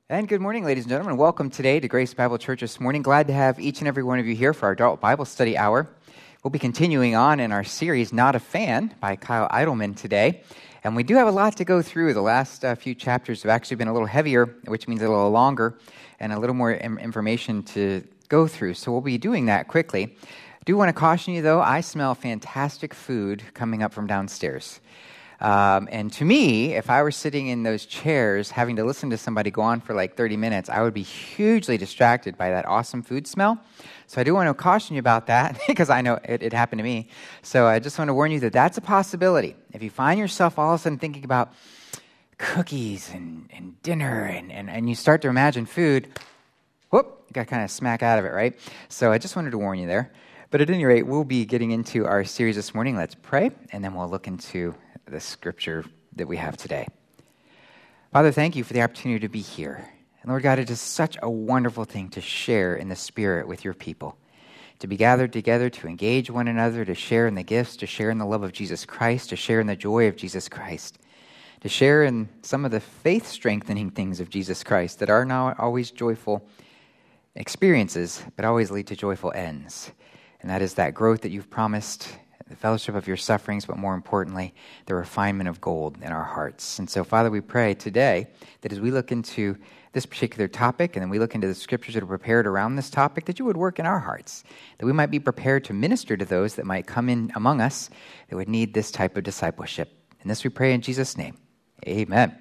And good morning, ladies and gentlemen. Welcome today to Grace Bible Church this morning. Glad to have each and every one of you here for our adult Bible study hour. We'll be continuing on in our series, Not a Fan, by Kyle Idleman today. And we do have a lot to go through. The last few chapters have actually been a little heavier, which means a little longer, and a little more information to go through. So we'll be doing that quickly. I do want to caution you, though, I smell fantastic food coming up from downstairs. And to me, if I were sitting in those chairs having to listen to somebody go on for like 30 minutes, I would be hugely distracted by that awesome food smell. So I do want to caution you about that because I know it happened to me. So I just want to warn you that that's a possibility. If you find yourself all of a sudden thinking about cookies and dinner and you start to imagine food, whoop, you got kind of smack out of it, right? So I just wanted to warn you there. But at any rate, we'll be getting into our series this morning. Let's pray, and then we'll look into the scripture that we have today. Father, thank you for the opportunity to be here. And Lord God, it is such a wonderful thing to share in the Spirit with your people, to be gathered together, to engage one another, to share in the gifts, to share in the love of Jesus Christ, to share in the joy of Jesus Christ, to share in some of the faith-strengthening things of Jesus Christ that are not always joyful experiences, but always lead to joyful ends. And that is that growth that you've promised, the fellowship of your sufferings, but more importantly, the refinement of gold in our hearts. And so, Father, we pray today that as we look into this particular topic, and then we look into the scriptures that are prepared around this topic, that you would work in our hearts, that we might be prepared to minister to those that might come in among us that would need this type of discipleship. And this we pray in Jesus' name. Amen.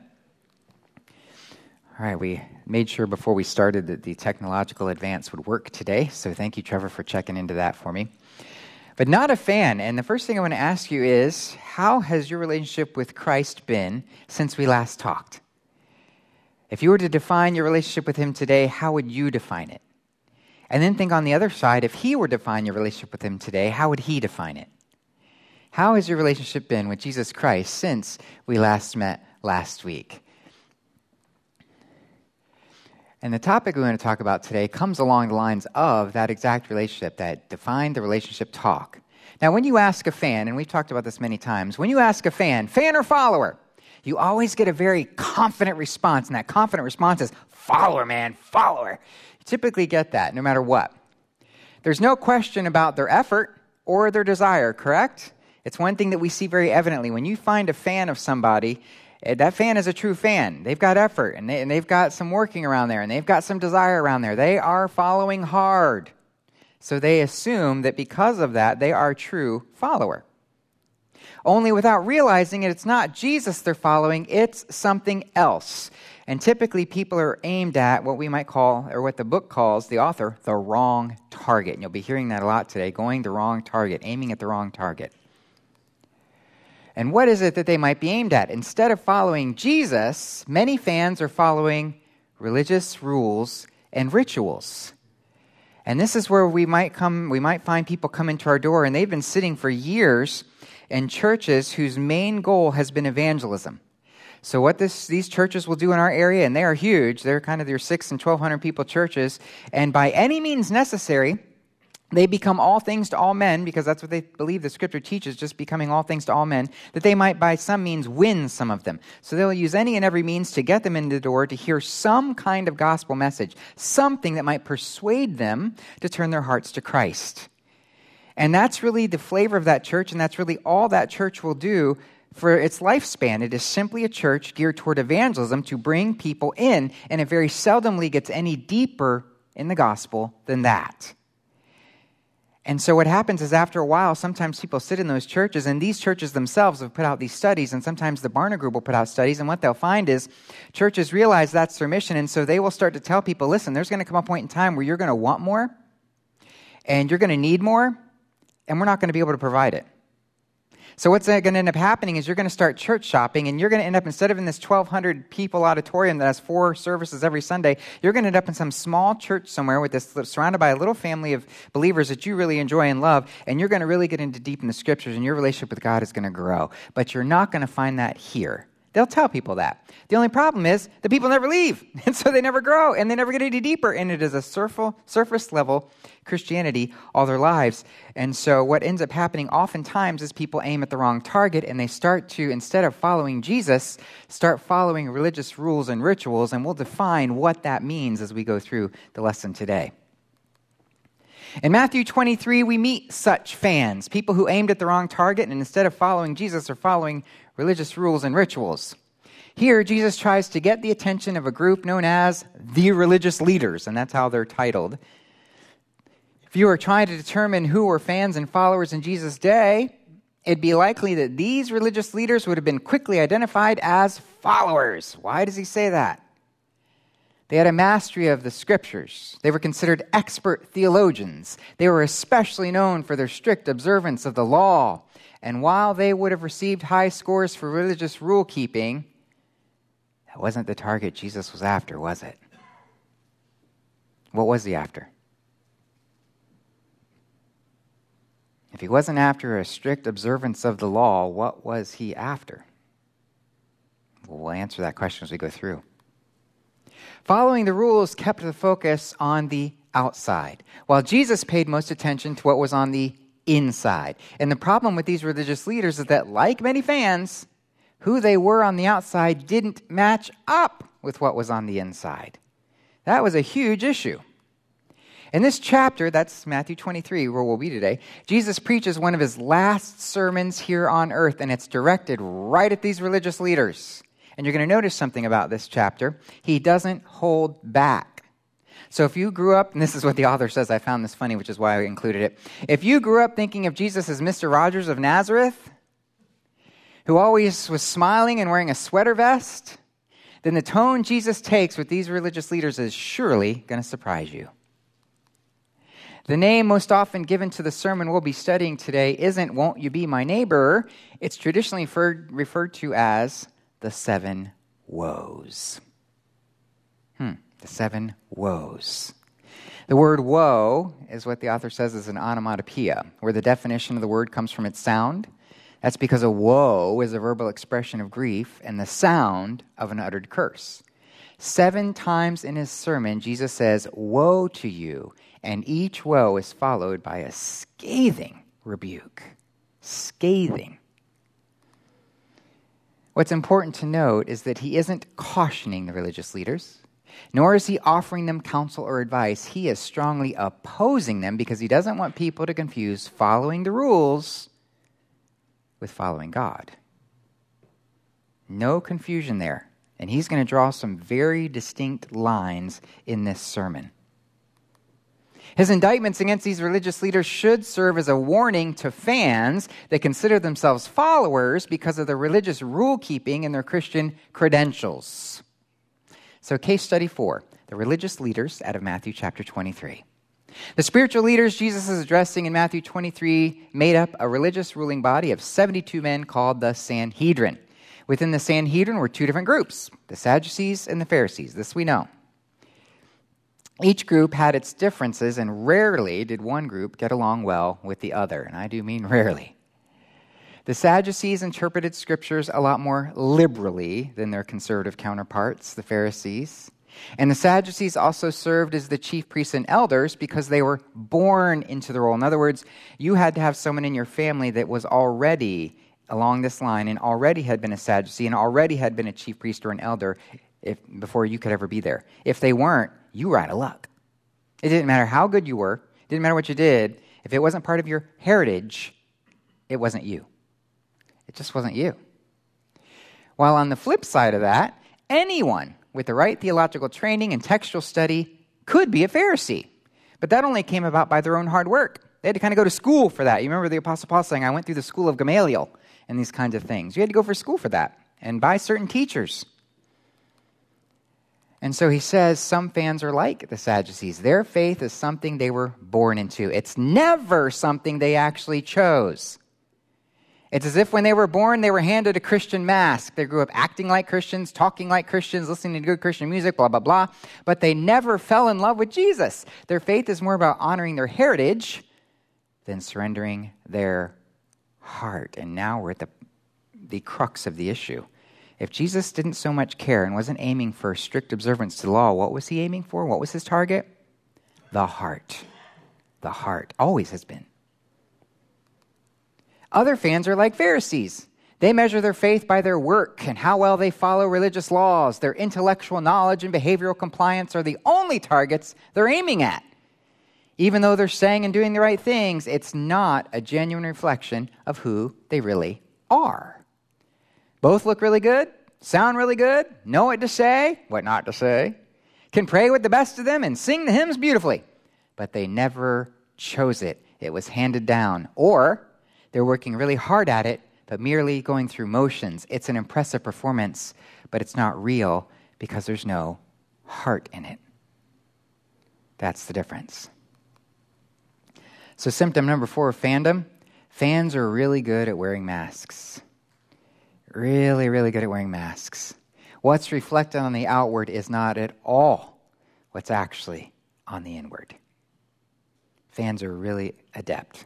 All right, we made sure before we started that the technological advance would work today, so thank you, Trevor, for checking into that for me. But not a fan, and the first thing I want to ask you is, how has your relationship with Christ been since we last talked? If you were to define your relationship with him today, how would you define it? And then think on the other side, if he were to define your relationship with him today, how would he define it? How has your relationship been with Jesus Christ since we last met last week? And the topic we want to talk about today comes along the lines of that exact relationship, that define the relationship talk. Now, when you ask a fan, and we've talked about this many times, when you ask a fan or follower, you always get a very confident response, and that confident response is, follower, man, follower. You typically get that no matter what. There's no question about their effort or their desire, correct? It's one thing that we see very evidently. When you find a fan of somebody, that fan is a true fan. They've got effort, and they've got some working around there, and they've got some desire around there. They are following hard. So they assume that because of that, they are a true follower. Only without realizing it, it's not Jesus they're following, it's something else. And typically people are aimed at what we might call, or what the book calls, the author, the wrong target. And you'll be hearing that a lot today, going the wrong target, aiming at the wrong target. And what is it that they might be aimed at? Instead of following Jesus, many fans are following religious rules and rituals. And this is where we might find people come into our door, and they've been sitting for years in churches whose main goal has been evangelism. So what these churches will do in our area, and they are huge, they're kind of your 600 and 1,200 people churches, and by any means necessary, they become all things to all men, because that's what they believe the scripture teaches, just becoming all things to all men, that they might by some means win some of them. So they'll use any and every means to get them into the door to hear some kind of gospel message, something that might persuade them to turn their hearts to Christ. And that's really the flavor of that church, and that's really all that church will do for its lifespan. It is simply a church geared toward evangelism to bring people in, and it very seldomly gets any deeper in the gospel than that. And so what happens is after a while, sometimes people sit in those churches, and these churches themselves have put out these studies, and sometimes the Barna Group will put out studies, and what they'll find is churches realize that's their mission, and so they will start to tell people, listen, there's going to come a point in time where you're going to want more, and you're going to need more, and we're not going to be able to provide it. So what's going to end up happening is you're going to start church shopping, and you're going to end up, instead of in this 1,200 people auditorium that has 4 services every Sunday, you're going to end up in some small church somewhere with this, surrounded by a little family of believers that you really enjoy and love, and you're going to really get into deep in the scriptures, and your relationship with God is going to grow. But you're not going to find that here. They'll tell people that. The only problem is the people never leave, and so they never grow, and they never get any deeper, and it is a surface-level Christianity all their lives. And so what ends up happening oftentimes is people aim at the wrong target, and they start to, instead of following Jesus, start following religious rules and rituals, and we'll define what that means as we go through the lesson today. In Matthew 23, we meet such fans, people who aimed at the wrong target, and instead of following Jesus, are following religious rules and rituals. Here, Jesus tries to get the attention of a group known as the religious leaders, and that's how they're titled. If you were trying to determine who were fans and followers in Jesus' day, it'd be likely that these religious leaders would have been quickly identified as followers. Why does he say that? They had a mastery of the scriptures. They were considered expert theologians. They were especially known for their strict observance of the law. And while they would have received high scores for religious rule keeping, that wasn't the target Jesus was after, was it? What was he after? If he wasn't after a strict observance of the law, what was he after? We'll answer that question as we go through. Following the rules kept the focus on the outside, while Jesus paid most attention to what was on the inside. And the problem with these religious leaders is that, like many fans, who they were on the outside didn't match up with what was on the inside. That was a huge issue. In this chapter, that's Matthew 23, where we'll be today, Jesus preaches one of his last sermons here on earth, and it's directed right at these religious leaders. And you're going to notice something about this chapter. He doesn't hold back. So if you grew up, and this is what the author says, I found this funny, which is why I included it. If you grew up thinking of Jesus as Mr. Rogers of Nazareth, who always was smiling and wearing a sweater vest, then the tone Jesus takes with these religious leaders is surely going to surprise you. The name most often given to the sermon we'll be studying today isn't "Won't You Be My Neighbor?" It's traditionally referred to as the 7 woes. The 7 woes. The word woe is what the author says is an onomatopoeia, where the definition of the word comes from its sound. That's because a woe is a verbal expression of grief and the sound of an uttered curse. 7 times in his sermon, Jesus says, "Woe to you," and each woe is followed by a scathing rebuke. Scathing. What's important to note is that he isn't cautioning the religious leaders, nor is he offering them counsel or advice. He is strongly opposing them because he doesn't want people to confuse following the rules with following God. No confusion there. And he's going to draw some very distinct lines in this sermon. His indictments against these religious leaders should serve as a warning to fans that consider themselves followers because of their religious rule-keeping and their Christian credentials. So case study 4, the religious leaders out of Matthew chapter 23. The spiritual leaders Jesus is addressing in Matthew 23 made up a religious ruling body of 72 men called the Sanhedrin. Within the Sanhedrin were 2 different groups, the Sadducees and the Pharisees. This we know. Each group had its differences, and rarely did one group get along well with the other. And I do mean rarely. The Sadducees interpreted scriptures a lot more liberally than their conservative counterparts, the Pharisees. And the Sadducees also served as the chief priests and elders because they were born into the role. In other words, you had to have someone in your family that was already along this line and already had been a Sadducee and already had been a chief priest or an elder before you could ever be there. If they weren't, you were out of luck. It didn't matter how good you were. It didn't matter what you did. If it wasn't part of your heritage, it wasn't you. It just wasn't you. While on the flip side of that, anyone with the right theological training and textual study could be a Pharisee. But that only came about by their own hard work. They had to kind of go to school for that. You remember the Apostle Paul saying, I went through the school of Gamaliel and these kinds of things. You had to go for school for that and by certain teachers. And so he says some fans are like the Sadducees. Their faith is something they were born into. It's never something they actually chose. It's as if when they were born, they were handed a Christian mask. They grew up acting like Christians, talking like Christians, listening to good Christian music, blah, blah, blah. But they never fell in love with Jesus. Their faith is more about honoring their heritage than surrendering their heart. And now we're at the crux of the issue. If Jesus didn't so much care and wasn't aiming for strict observance to the law, what was he aiming for? What was his target? The heart. The heart. Always has been. Other fans are like Pharisees. They measure their faith by their work and how well they follow religious laws. Their intellectual knowledge and behavioral compliance are the only targets they're aiming at. Even though they're saying and doing the right things, it's not a genuine reflection of who they really are. Both look really good, sound really good, know what to say, what not to say, can pray with the best of them and sing the hymns beautifully. But they never chose it. It was handed down. Or they're working really hard at it, but merely going through motions. It's an impressive performance, but it's not real because there's no heart in it. That's the difference. So symptom number 4 of fandom, fans are really good at wearing masks. Really, really good at wearing masks. What's reflected on the outward is not at all what's actually on the inward. Fans are really adept.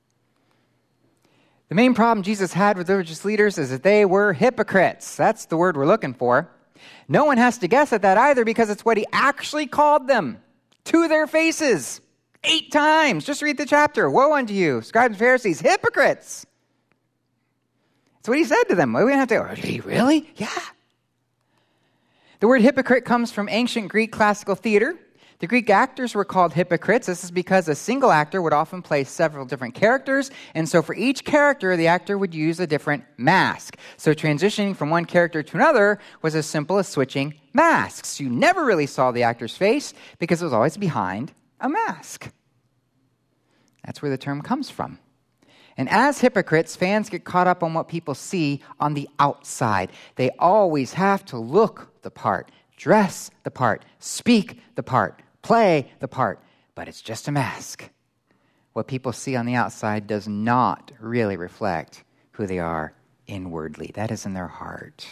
The main problem Jesus had with religious leaders is that they were hypocrites. That's the word we're looking for. No one has to guess at that either because it's what he actually called them to their faces 8 times. Just read the chapter. Woe unto you, scribes and Pharisees, hypocrites. That's what he said to them. We didn't have to go, did he really? Yeah. The word hypocrite comes from ancient Greek classical theater. The Greek actors were called hypocrites. This is because a single actor would often play several different characters, and so for each character, the actor would use a different mask. So transitioning from one character to another was as simple as switching masks. You never really saw the actor's face because it was always behind a mask. That's where the term comes from. And as hypocrites, fans get caught up on what people see on the outside. They always have to look the part, dress the part, speak the part, play the part, but it's just a mask. What people see on the outside does not really reflect who they are inwardly. That is in their heart.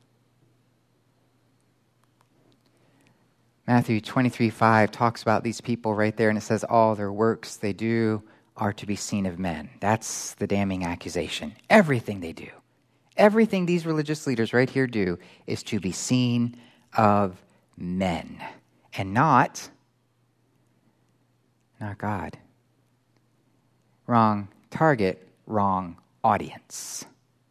Matthew 23:5 talks about these people right there, and it says, all their works they do are to be seen of men. That's the damning accusation. Everything they do, everything these religious leaders right here do is to be seen of men and not God. Wrong target, wrong audience.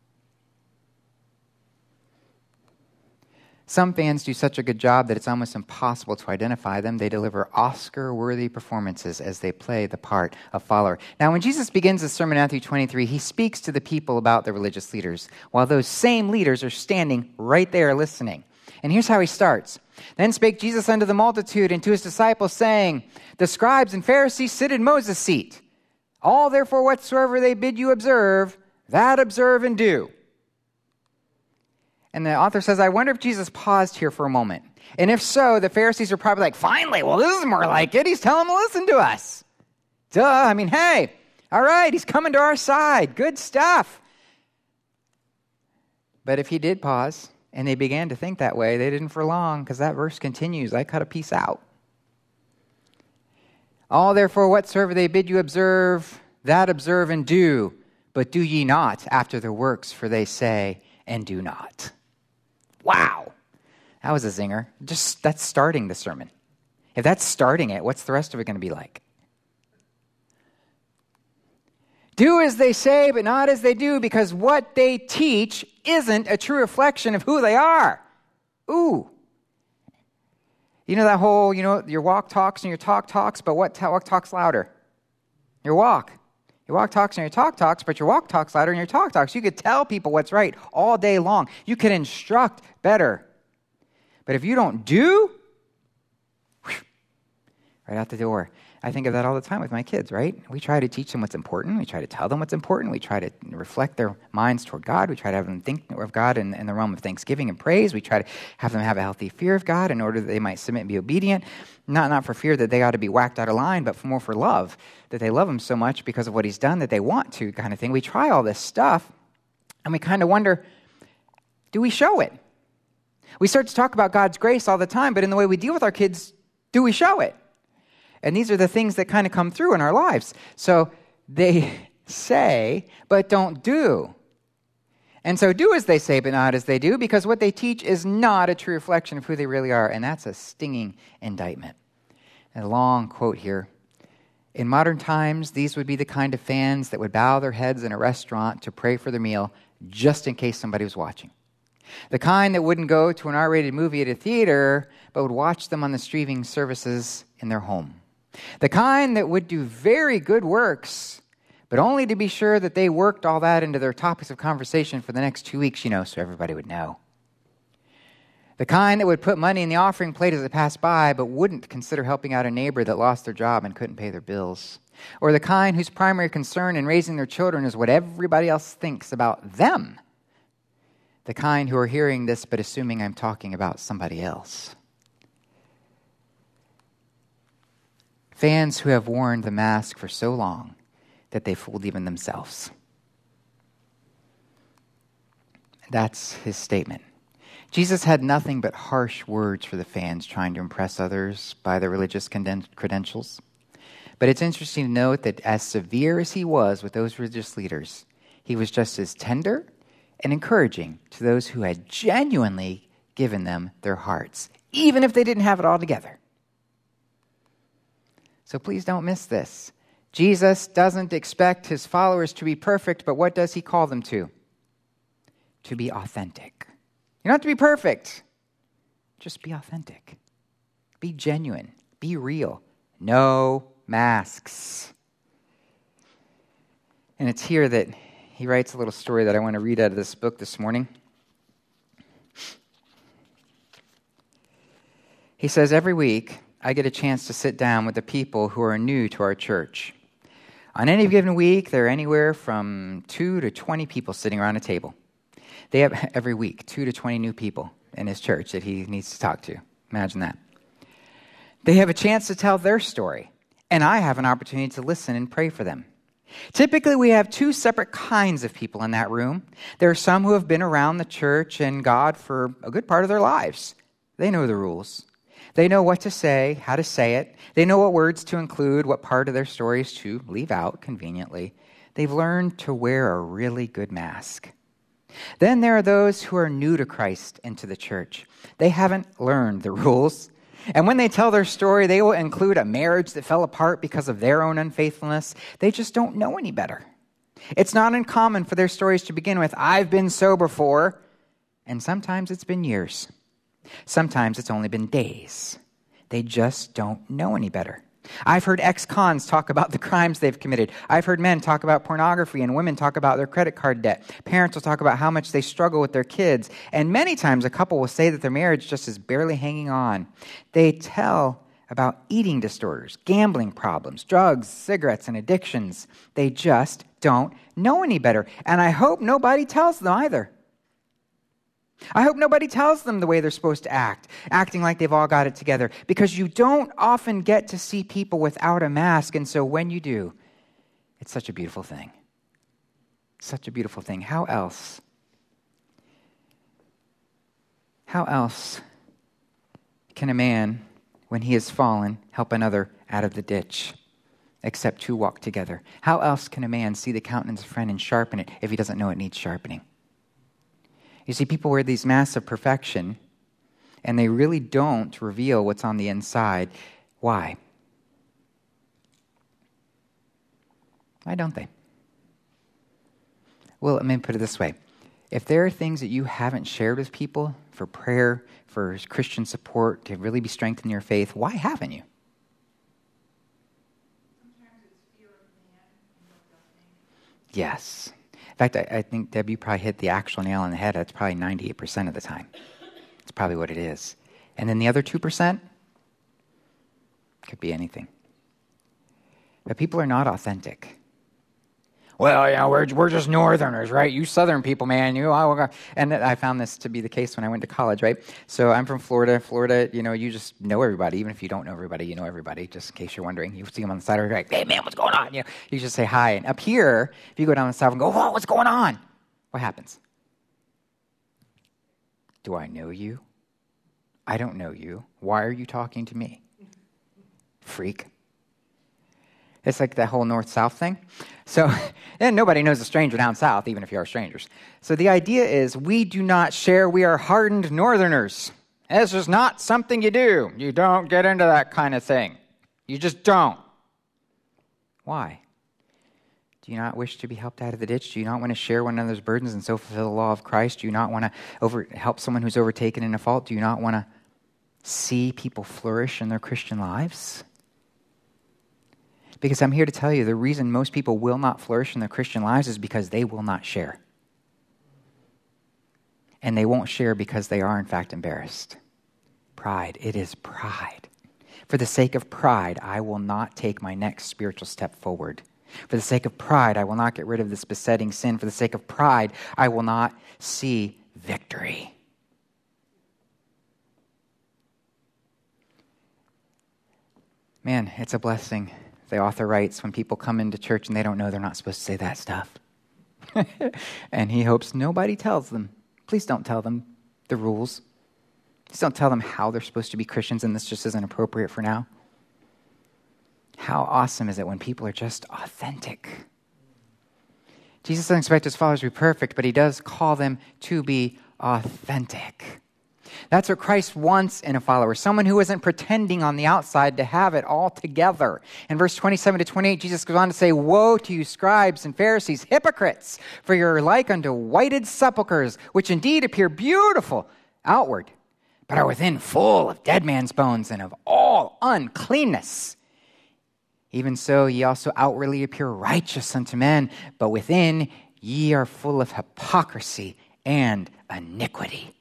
Some fans do such a good job that it's almost impossible to identify them. They deliver Oscar-worthy performances as they play the part of follower. Now, when Jesus begins his sermon in Matthew 23, he speaks to the people about the religious leaders, while those same leaders are standing right there listening. And here's how he starts. Then spake Jesus unto the multitude and to his disciples, saying, the scribes and Pharisees sit in Moses' seat. All therefore whatsoever they bid you observe, that observe and do. And the author says, I wonder if Jesus paused here for a moment. And if so, the Pharisees are probably like, finally, well, this is more like it. He's telling them to listen to us. Duh, I mean, hey, all right, he's coming to our side. Good stuff. But if he did pause, and they began to think that way, they didn't for long, because that verse continues. I cut a piece out. All therefore whatsoever they bid you observe, that observe and do. But do ye not after their works, for they say, and do not. Wow. That was a zinger. That's starting the sermon. If that's starting it, what's the rest of it going to be like? Do as they say, but not as they do, because what they teach isn't a true reflection of who they are. Ooh. You know that whole, your walk talks and your talk talks, but what walk talks louder? Your walk. Your walk talks and your talk talks, but your walk talks louder than your talk talks. You could tell people what's right all day long. You can instruct better. But if you don't do, right out the door. I think of that all the time with my kids, right? We try to teach them what's important. We try to tell them what's important. We try to reflect their minds toward God. We try to have them think of God in the realm of thanksgiving and praise. We try to have them have a healthy fear of God in order that they might submit and be obedient. Not for fear that they ought to be whacked out of line, but more for love, that they love him so much because of what he's done that they want to, kind of thing. We try all this stuff, and we kind of wonder, do we show it? We start to talk about God's grace all the time, but in the way we deal with our kids, do we show it? And these are the things that kind of come through in our lives. So they say, but don't do. And so do as they say, but not as they do, because what they teach is not a true reflection of who they really are. And that's a stinging indictment. A long quote here. In modern times, these would be the kind of fans that would bow their heads in a restaurant to pray for their meal just in case somebody was watching. The kind that wouldn't go to an R-rated movie at a theater, but would watch them on the streaming services in their home. The kind that would do very good works, but only to be sure that they worked all that into their topics of conversation for the next 2 weeks, so everybody would know. The kind that would put money in the offering plate as it passed by, but wouldn't consider helping out a neighbor that lost their job and couldn't pay their bills. Or the kind whose primary concern in raising their children is what everybody else thinks about them. The kind who are hearing this but assuming I'm talking about somebody else. Fans who have worn the mask for so long that they fooled even themselves. That's his statement. Jesus had nothing but harsh words for the fans trying to impress others by their religious credentials. But it's interesting to note that as severe as he was with those religious leaders, he was just as tender and encouraging to those who had genuinely given them their hearts, even if they didn't have it all together. So please don't miss this. Jesus doesn't expect his followers to be perfect, but what does he call them to? To be authentic. You don't have to be perfect. Just be authentic. Be genuine. Be real. No masks. And it's here that he writes a little story that I want to read out of this book this morning. He says, every week I get a chance to sit down with the people who are new to our church. On any given week, there are anywhere from 2 to 20 people sitting around a table. They have every week 2 to 20 new people in his church that he needs to talk to. Imagine that. They have a chance to tell their story, and I have an opportunity to listen and pray for them. Typically, we have 2 separate kinds of people in that room. There are some who have been around the church and God for a good part of their lives. They know the rules. They know what to say, how to say it. They know what words to include, what part of their stories to leave out conveniently. They've learned to wear a really good mask. Then there are those who are new to Christ and to the church. They haven't learned the rules. And when they tell their story, they will include a marriage that fell apart because of their own unfaithfulness. They just don't know any better. It's not uncommon for their stories to begin with, I've been sober for, and sometimes it's been years. Sometimes it's only been days. They just don't know any better. I've heard ex-cons talk about the crimes they've committed. I've heard men talk about pornography and women talk about their credit card debt. Parents will talk about how much they struggle with their kids. And many times a couple will say that their marriage just is barely hanging on. They tell about eating disorders, gambling problems, drugs, cigarettes, and addictions. They just don't know any better. And I hope nobody tells them either. I hope nobody tells them the way they're supposed to act, acting like they've all got it together, because you don't often get to see people without a mask, and so when you do, it's such a beautiful thing. Such a beautiful thing. How else can a man, when he has fallen, help another out of the ditch, except 2 walk together? How else can a man see the countenance of a friend and sharpen it if he doesn't know it needs sharpening? You see, people wear these masks of perfection, and they really don't reveal what's on the inside. Why? Why don't they? Well, let me put it this way. If there are things that you haven't shared with people for prayer, for Christian support, to really be strengthened in your faith, why haven't you? Sometimes it's fear of man and no judgment. Yes. In fact, I think, Deb, you probably hit the actual nail on the head. That's probably 98% of the time. It's probably what it is. And then the other 2% could be anything. But people are not authentic. Well, we're just Northerners, right? You Southern people, man. And I found this to be the case when I went to college, right? So I'm from Florida. Florida, you just know everybody. Even if you don't know everybody, you know everybody, just in case you're wondering. You see them on the side of the road, like, hey, man, what's going on? You just say hi. And up here, if you go down the south and go, whoa, what's going on? What happens? Do I know you? I don't know you. Why are you talking to me? Freak. It's like that whole north-south thing. So, and nobody knows a stranger down south, even if you are strangers. So the idea is we do not share. We are hardened northerners. This is not something you do. You don't get into that kind of thing. You just don't. Why? Do you not wish to be helped out of the ditch? Do you not want to share one another's burdens and so fulfill the law of Christ? Do you not want to help someone who's overtaken in a fault? Do you not want to see people flourish in their Christian lives? Because I'm here to tell you, the reason most people will not flourish in their Christian lives is because they will not share. And they won't share because they are, in fact, embarrassed. Pride. It is pride. For the sake of pride, I will not take my next spiritual step forward. For the sake of pride, I will not get rid of this besetting sin. For the sake of pride, I will not see victory. Man, it's a blessing. The author writes, when people come into church and they don't know they're not supposed to say that stuff. And he hopes nobody tells them. Please don't tell them the rules. Please don't tell them how they're supposed to be Christians, and this just isn't appropriate for now. How awesome is it when people are just authentic? Jesus doesn't expect his followers to be perfect, but he does call them to be authentic. That's what Christ wants in a follower, someone who isn't pretending on the outside to have it all together. In verse 27 to 28, Jesus goes on to say, "Woe to you, scribes and Pharisees, hypocrites, for you are like unto whited sepulchres, which indeed appear beautiful outward, but are within full of dead man's bones and of all uncleanness. Even so, ye also outwardly appear righteous unto men, but within ye are full of hypocrisy and iniquity."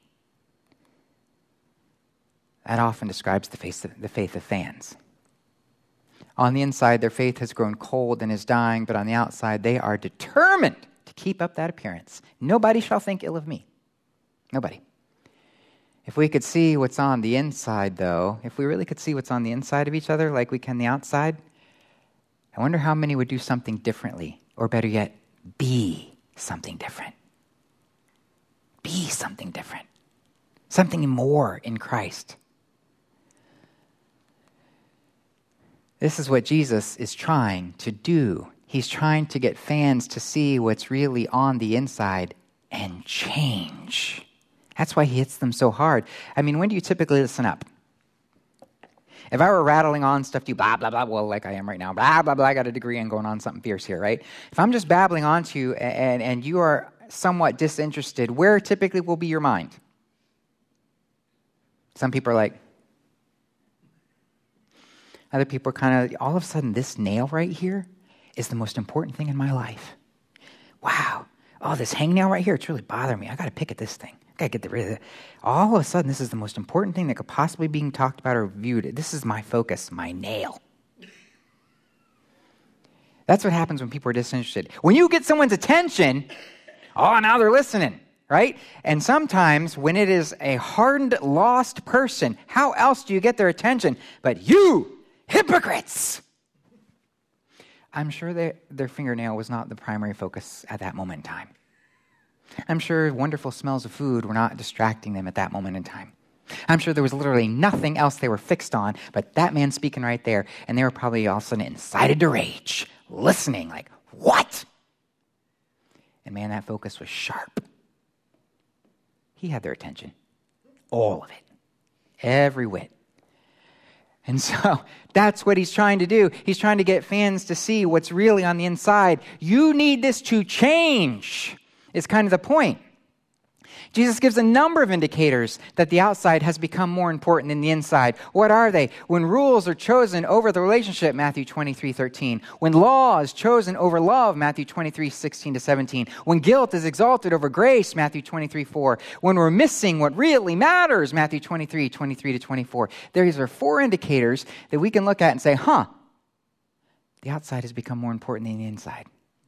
That often describes the faith of fans. On the inside, their faith has grown cold and is dying, but on the outside, they are determined to keep up that appearance. Nobody shall think ill of me. Nobody. If we could see what's on the inside, though, if we really could see what's on the inside of each other like we can the outside, I wonder how many would do something differently, or better yet, be something different. Be something different. Something more in Christ. This is what Jesus is trying to do. He's trying to get fans to see what's really on the inside and change. That's why he hits them so hard. I mean, when do you typically listen up? If I were rattling on stuff to you, blah, blah, blah, well, like I am right now, blah, blah, blah, I got a degree and going on something fierce here, right? If I'm just babbling on to you and you are somewhat disinterested, where typically will be your mind? Some people are like, other people are kind of, all of a sudden, this nail right here is the most important thing in my life. Wow. Oh, this hangnail right here, it's really bothering me. I got to pick at this thing. I got to get rid of it. All of a sudden, this is the most important thing that could possibly be talked about or viewed. This is my focus, my nail. That's what happens when people are disinterested. When you get someone's attention, oh, now they're listening, right? And sometimes when it is a hardened, lost person, how else do you get their attention? But you, hypocrites! I'm sure their fingernail was not the primary focus at that moment in time. I'm sure wonderful smells of food were not distracting them at that moment in time. I'm sure there was literally nothing else they were fixed on but that man speaking right there, and they were probably all of a sudden incited to rage, listening like, what? And man, that focus was sharp. He had their attention. All of it. Every whit. And so that's what he's trying to do. He's trying to get fans to see what's really on the inside. You need this to change, is kind of the point. Jesus gives a number of indicators that the outside has become more important than the inside. What are they? When rules are chosen over the relationship, Matthew 23:13. When law is chosen over love, Matthew 23:16-17. When guilt is exalted over grace, Matthew 23:4. When we're missing what really matters, Matthew 23:23-24. These are four indicators that we can look at and say, the outside has become more important than the inside.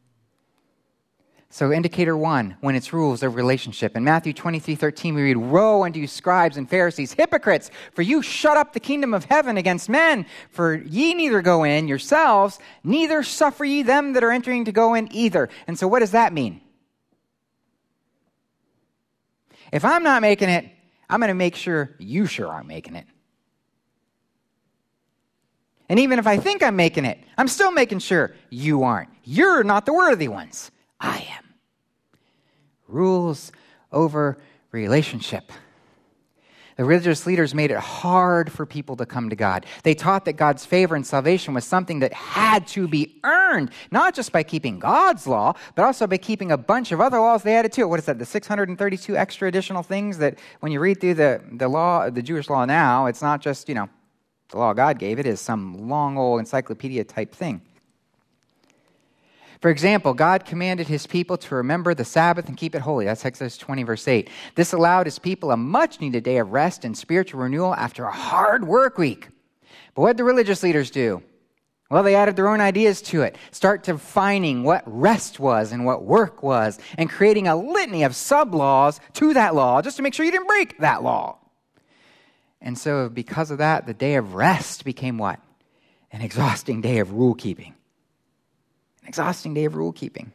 So indicator one, when it's rules of relationship. In Matthew 23:13, we read, "Woe unto you, scribes and Pharisees, hypocrites, for you shut up the kingdom of heaven against men. For ye neither go in yourselves, neither suffer ye them that are entering to go in either." And so what does that mean? If I'm not making it, I'm going to make sure you sure aren't making it. And even if I think I'm making it, I'm still making sure you aren't. You're not the worthy ones. I am. Rules over relationship. The religious leaders made it hard for people to come to God. They taught that God's favor and salvation was something that had to be earned, not just by keeping God's law, but also by keeping a bunch of other laws they added to it. What is that, the 632 extra additional things that when you read through the law, the Jewish law now, it's not just, the law God gave. It is some long old encyclopedia type thing. For example, God commanded his people to remember the Sabbath and keep it holy. That's Exodus 20, verse 8. This allowed his people a much-needed day of rest and spiritual renewal after a hard work week. But what did the religious leaders do? Well, they added their own ideas to it. Start defining what rest was and what work was, and creating a litany of sub-laws to that law just to make sure you didn't break that law. And so because of that, the day of rest became what? An exhausting day of rule-keeping. Exhausting day of rule-keeping.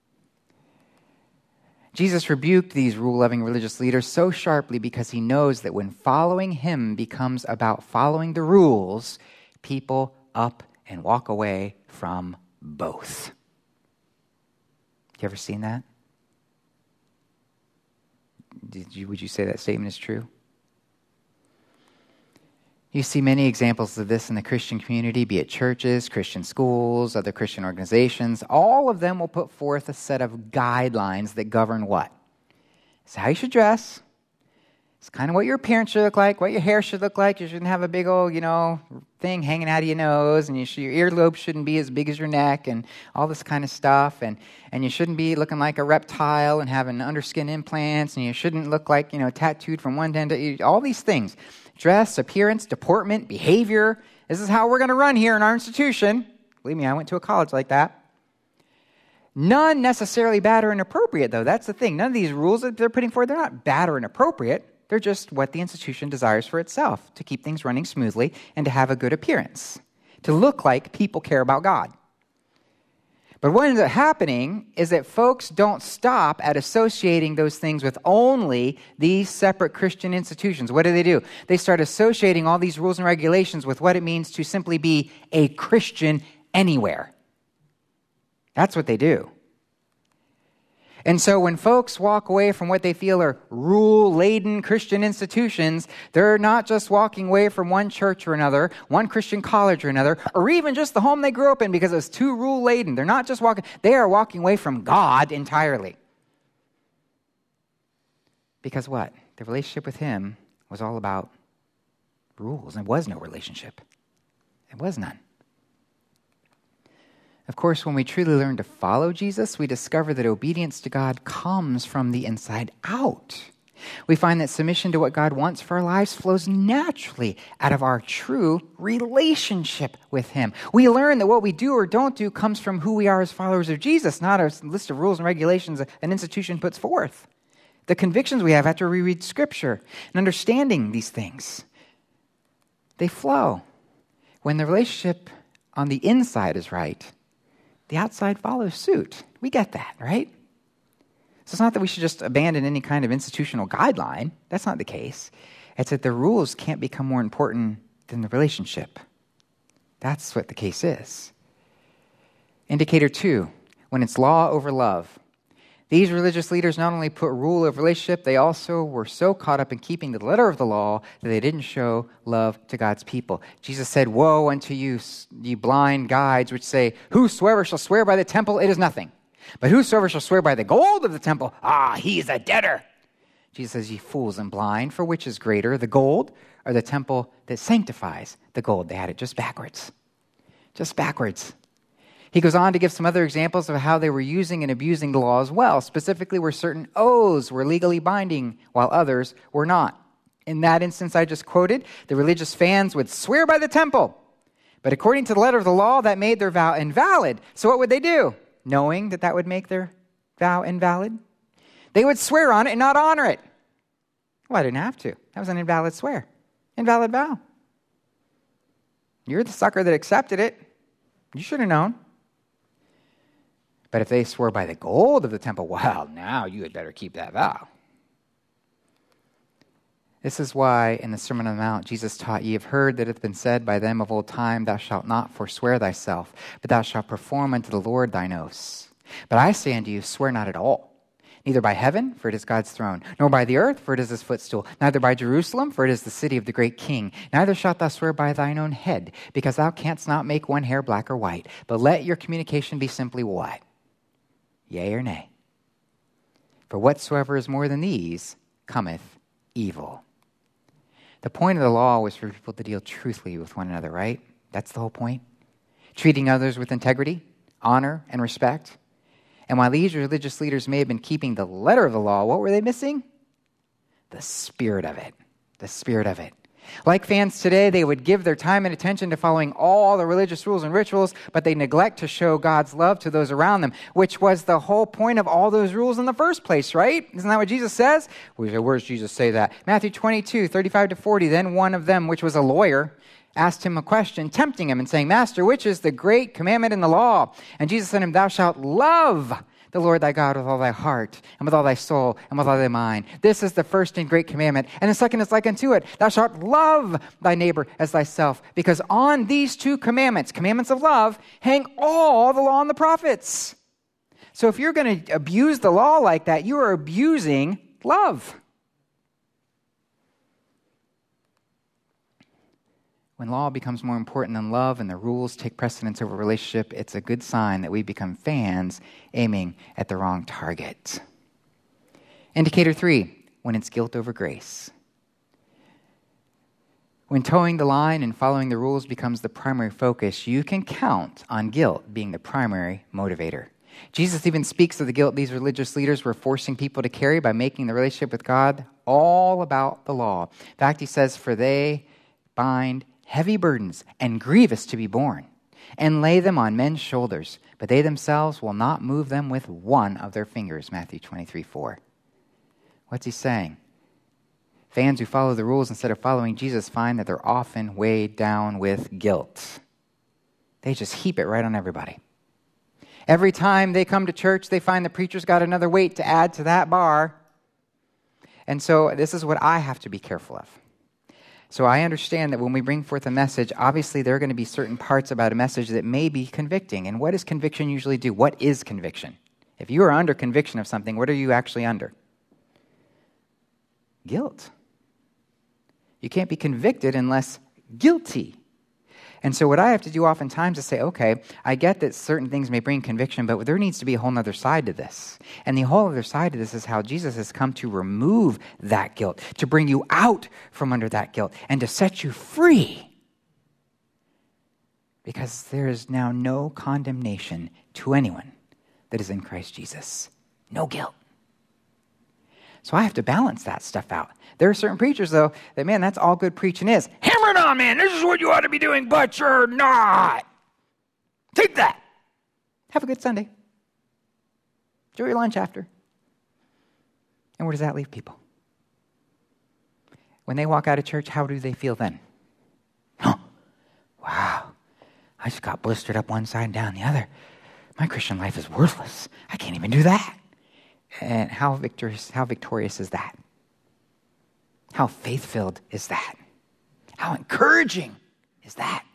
Jesus rebuked these rule-loving religious leaders so sharply because he knows that when following him becomes about following the rules, people up and walk away from both. You ever seen that? Would you say that statement is true? You see many examples of this in the Christian community, be it churches, Christian schools, other Christian organizations. All of them will put forth a set of guidelines that govern what? It's how you should dress. It's kind of what your appearance should look like, what your hair should look like. You shouldn't have a big old, thing hanging out of your nose, and your earlobe shouldn't be as big as your neck, and all this kind of stuff. And you shouldn't be looking like a reptile and having underskin implants, and you shouldn't look like, tattooed from one end to all these things. Dress, appearance, deportment, behavior. This is how we're going to run here in our institution. Believe me, I went to a college like that. None necessarily bad or inappropriate, though. That's the thing. None of these rules that they're putting forward, they're not bad or inappropriate. They're just what the institution desires for itself, to keep things running smoothly and to have a good appearance, to look like people care about God. But what ends up happening is that folks don't stop at associating those things with only these separate Christian institutions. What do? They start associating all these rules and regulations with what it means to simply be a Christian anywhere. That's what they do. And so when folks walk away from what they feel are rule-laden Christian institutions, they're not just walking away from one church or another, one Christian college or another, or even just the home they grew up in because it was too rule-laden. They're not just walking, they are walking away from God entirely. Because what? The relationship with him was all about rules. There was no relationship. There was none. Of course, when we truly learn to follow Jesus, we discover that obedience to God comes from the inside out. We find that submission to what God wants for our lives flows naturally out of our true relationship with him. We learn that what we do or don't do comes from who we are as followers of Jesus, not a list of rules and regulations an institution puts forth. The convictions we have after we read Scripture and understanding these things, they flow. When the relationship on the inside is right, the outside follows suit. We get that, right? So it's not that we should just abandon any kind of institutional guideline. That's not the case. It's that the rules can't become more important than the relationship. That's what the case is. Indicator 2, when it's law over love. These religious leaders not only put rule over relationship, they also were so caught up in keeping the letter of the law that they didn't show love to God's people. Jesus said, "Woe unto you, ye blind guides, which say, whosoever shall swear by the temple, it is nothing. But whosoever shall swear by the gold of the temple, he is a debtor." Jesus says, "Ye fools and blind, for which is greater, the gold or the temple that sanctifies the gold?" They had it just backwards. Just backwards. He goes on to give some other examples of how they were using and abusing the law as well, specifically where certain oaths were legally binding while others were not. In that instance I just quoted, the religious fans would swear by the temple, but according to the letter of the law, that made their vow invalid. So what would they do, knowing that that would make their vow invalid? They would swear on it and not honor it. Well, I didn't have to. That was an invalid swear. Invalid vow. You're the sucker that accepted it. You should have known. But if they swore by the gold of the temple, well, now you had better keep that vow. This is why in the Sermon on the Mount, Jesus taught, "Ye have heard that it hath been said by them of old time, Thou shalt not forswear thyself, but thou shalt perform unto the Lord thine oaths. But I say unto you, swear not at all, neither by heaven, for it is God's throne, nor by the earth, for it is his footstool, neither by Jerusalem, for it is the city of the great king. Neither shalt thou swear by thine own head, because thou canst not make one hair black or white. But let your communication be simply what? Yea or nay. For whatsoever is more than these cometh evil." The point of the law was for people to deal truthfully with one another, right? That's the whole point. Treating others with integrity, honor, and respect. And while these religious leaders may have been keeping the letter of the law, what were they missing? The spirit of it. The spirit of it. Like fans today, they would give their time and attention to following all the religious rules and rituals, but they neglect to show God's love to those around them, which was the whole point of all those rules in the first place, right? Isn't that what Jesus says? Where's Jesus say that? Matthew 22, 35-40. Then one of them, which was a lawyer, asked him a question, tempting him and saying, "Master, which is the great commandment in the law?" And Jesus said to him, "Thou shalt love the Lord thy God with all thy heart, and with all thy soul, and with all thy mind. This is the first and great commandment. And the second is like unto it. Thou shalt love thy neighbor as thyself. Because on these two commandments, commandments of love, hang all the law and the prophets." So if you're going to abuse the law like that, you are abusing love. When law becomes more important than love and the rules take precedence over relationship, it's a good sign that we become fans aiming at the wrong target. Indicator 3, when it's guilt over grace. When towing the line and following the rules becomes the primary focus, you can count on guilt being the primary motivator. Jesus even speaks of the guilt these religious leaders were forcing people to carry by making the relationship with God all about the law. In fact, he says, "For they bind heavy burdens and grievous to be borne, and lay them on men's shoulders, but they themselves will not move them with one of their fingers." Matthew 23:4. What's he saying? Fans who follow the rules instead of following Jesus find that they're often weighed down with guilt. They just heap it right on everybody. Every time they come to church, they find the preacher's got another weight to add to that bar. And so this is what I have to be careful of. So I understand that when we bring forth a message, obviously there are going to be certain parts about a message that may be convicting. And what does conviction usually do? What is conviction? If you are under conviction of something, what are you actually under? Guilt. You can't be convicted unless guilty. And so what I have to do oftentimes is say, okay, I get that certain things may bring conviction, but there needs to be a whole other side to this. And the whole other side to this is how Jesus has come to remove that guilt, to bring you out from under that guilt, and to set you free. Because there is now no condemnation to anyone that is in Christ Jesus. No guilt. So I have to balance that stuff out. There are certain preachers, though, that, man, that's all good preaching is. Hammer it on, man. This is what you ought to be doing, but you're not. Take that. Have a good Sunday. Enjoy your lunch after. And where does that leave people? When they walk out of church, how do they feel then? Oh, wow. I just got blistered up one side and down the other. My Christian life is worthless. I can't even do that. And how victorious is that? How faith-filled is that? How encouraging is that?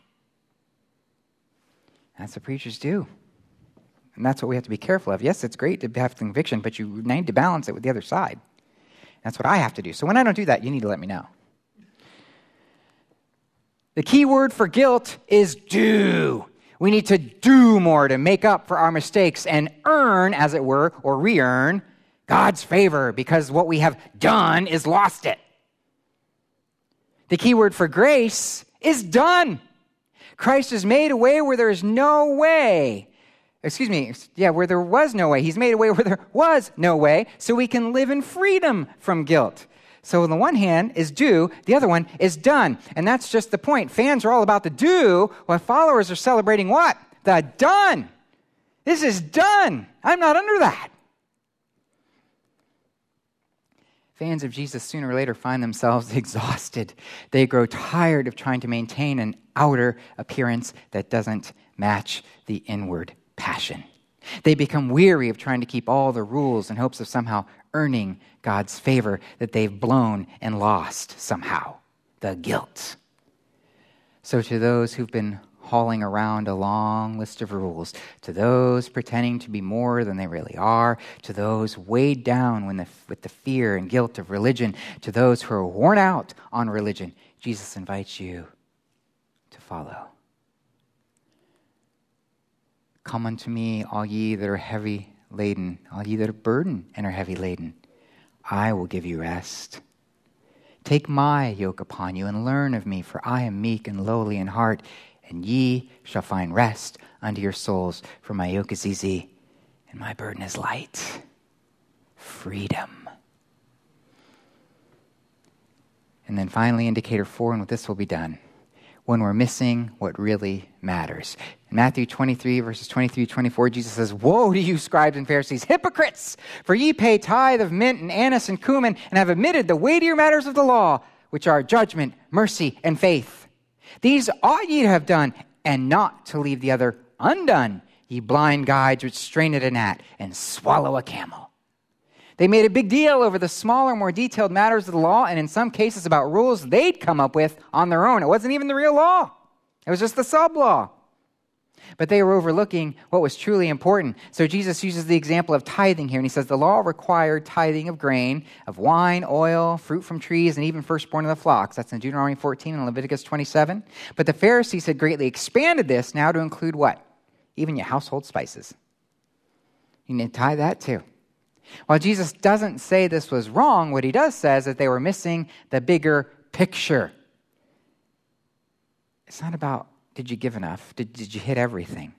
That's what preachers do. And that's what we have to be careful of. Yes, it's great to have conviction, but you need to balance it with the other side. That's what I have to do. So when I don't do that, you need to let me know. The key word for guilt is do. We need to do more to make up for our mistakes and earn, as it were, or re-earn God's favor, because what we have done is lost it. The key word for grace is done. Christ has made a way where there is no way. Where there was no way. He's made a way where there was no way, so we can live in freedom from guilt. So on the one hand is do, the other one is done. And that's just the point. Fans are all about the do, while followers are celebrating what? The done. This is done. I'm not under that. Fans of Jesus sooner or later find themselves exhausted. They grow tired of trying to maintain an outer appearance that doesn't match the inward passion. They become weary of trying to keep all the rules in hopes of somehow earning God's favor that they've blown and lost somehow. The guilt. So to those who've been hauling around a long list of rules, to those pretending to be more than they really are, to those weighed down with the fear and guilt of religion, to those who are worn out on religion, Jesus invites you to follow. Come unto me, all ye that are heavy laden, all ye that are burdened and are heavy laden. I will give you rest. Take my yoke upon you and learn of me, for I am meek and lowly in heart, and ye shall find rest unto your souls. For my yoke is easy and my burden is light. Freedom. And then finally, indicator 4, and with this will be done. When we're missing what really matters. In Matthew 23, verses 23-24, Jesus says, "Woe to you, scribes and Pharisees, hypocrites! For ye pay tithe of mint and anise and cumin, and have omitted the weightier matters of the law, which are judgment, mercy, and faith. These ought ye to have done, and not to leave the other undone. Ye blind guides which strain at a gnat and swallow a camel." They made a big deal over the smaller, more detailed matters of the law, and in some cases about rules they'd come up with on their own. It wasn't even the real law. It was just the sub-law. But they were overlooking what was truly important. So Jesus uses the example of tithing here, and he says the law required tithing of grain, of wine, oil, fruit from trees, and even firstborn of the flocks. That's in Deuteronomy 14 and Leviticus 27. But the Pharisees had greatly expanded this now to include what? Even your household spices. You need to tithe that too. While Jesus doesn't say this was wrong, what he does say is that they were missing the bigger picture. It's not about, did you give enough? Did you hit everything?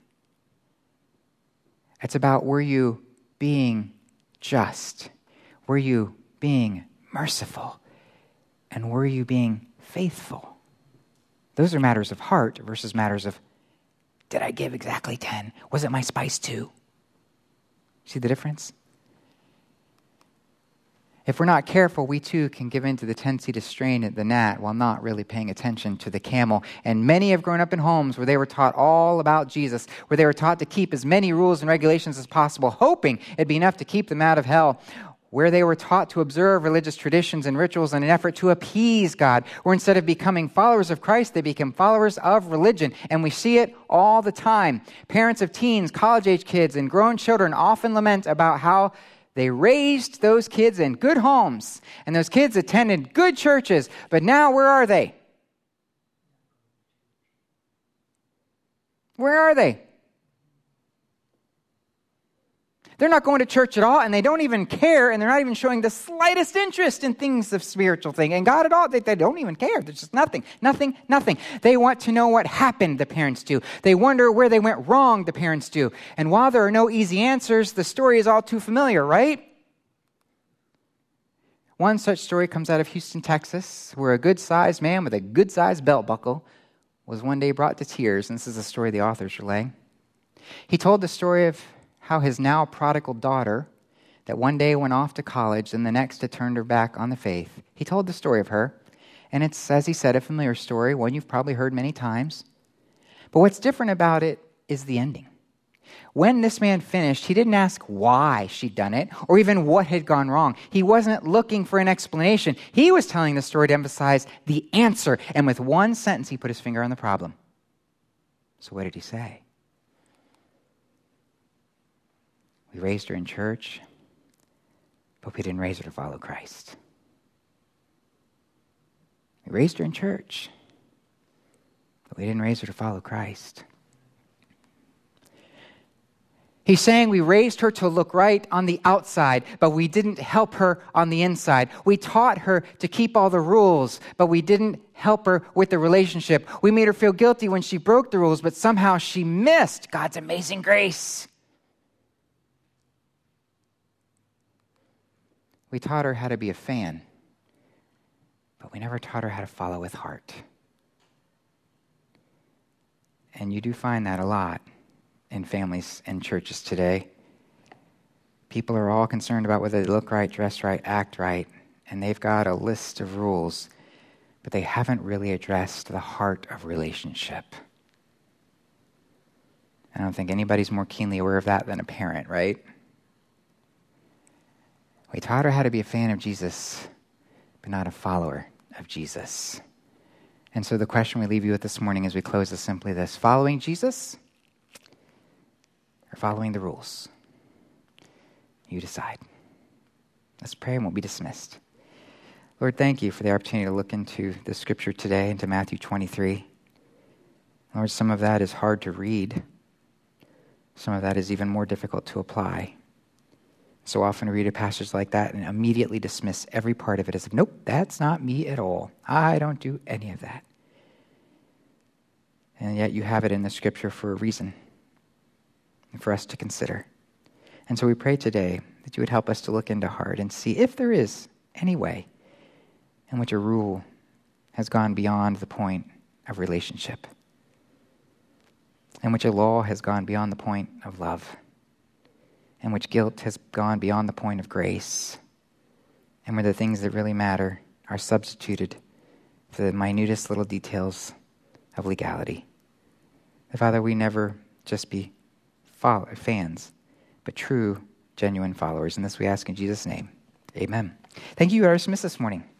It's about, were you being just? Were you being merciful? And were you being faithful? Those are matters of heart versus matters of, did I give exactly 10? Was it my spice too? See the difference? If we're not careful, we too can give in to the tendency to strain at the gnat while not really paying attention to the camel. And many have grown up in homes where they were taught all about Jesus, where they were taught to keep as many rules and regulations as possible, hoping it'd be enough to keep them out of hell, where they were taught to observe religious traditions and rituals in an effort to appease God, where instead of becoming followers of Christ, they become followers of religion. And we see it all the time. Parents of teens, college-age kids, and grown children often lament about how they raised those kids in good homes, and those kids attended good churches, but now where are they? Where are they? They're not going to church at all, and they don't even care, and they're not even showing the slightest interest in things of spiritual thing. And God at all, they don't even care. There's just nothing. They want to know what happened, the parents do. They wonder where they went wrong, the parents do. And while there are no easy answers, the story is all too familiar, right? One such story comes out of Houston, Texas, where a good-sized man with a good-sized belt buckle was one day brought to tears, and this is the story the author's relaying. He told the story of how his now prodigal daughter, that one day went off to college and the next had turned her back on the faith. He told the story of her, and it's, as he said, a familiar story, one you've probably heard many times. But what's different about it is the ending. When this man finished, he didn't ask why she'd done it or even what had gone wrong. He wasn't looking for an explanation. He was telling the story to emphasize the answer, and with one sentence, he put his finger on the problem. So what did he say? We raised her in church, but we didn't raise her to follow Christ. We raised her in church, but we didn't raise her to follow Christ. He's saying we raised her to look right on the outside, but we didn't help her on the inside. We taught her to keep all the rules, but we didn't help her with the relationship. We made her feel guilty when she broke the rules, but somehow she missed God's amazing grace. We taught her how to be a fan, but we never taught her how to follow with heart. And you do find that a lot in families and churches today. People are all concerned about whether they look right, dress right, act right, and they've got a list of rules, but they haven't really addressed the heart of relationship. I don't think anybody's more keenly aware of that than a parent, right? We taught her how to be a fan of Jesus, but not a follower of Jesus. And so the question we leave you with this morning as we close is simply this: following Jesus or following the rules? You decide. Let's pray and we'll be dismissed. Lord, thank you for the opportunity to look into the scripture today, into Matthew 23. Lord, some of that is hard to read. Some of that is even more difficult to apply. So often we read a passage like that and immediately dismiss every part of it as, nope, that's not me at all. I don't do any of that. And yet you have it in the scripture for a reason and for us to consider. And so we pray today that you would help us to look into heart and see if there is any way in which a rule has gone beyond the point of relationship, in which a law has gone beyond the point of love, in which guilt has gone beyond the point of grace, and where the things that really matter are substituted for the minutest little details of legality. Father, we never just be fans, but true, genuine followers. And this we ask in Jesus' name. Amen. Thank you for our dismiss this morning.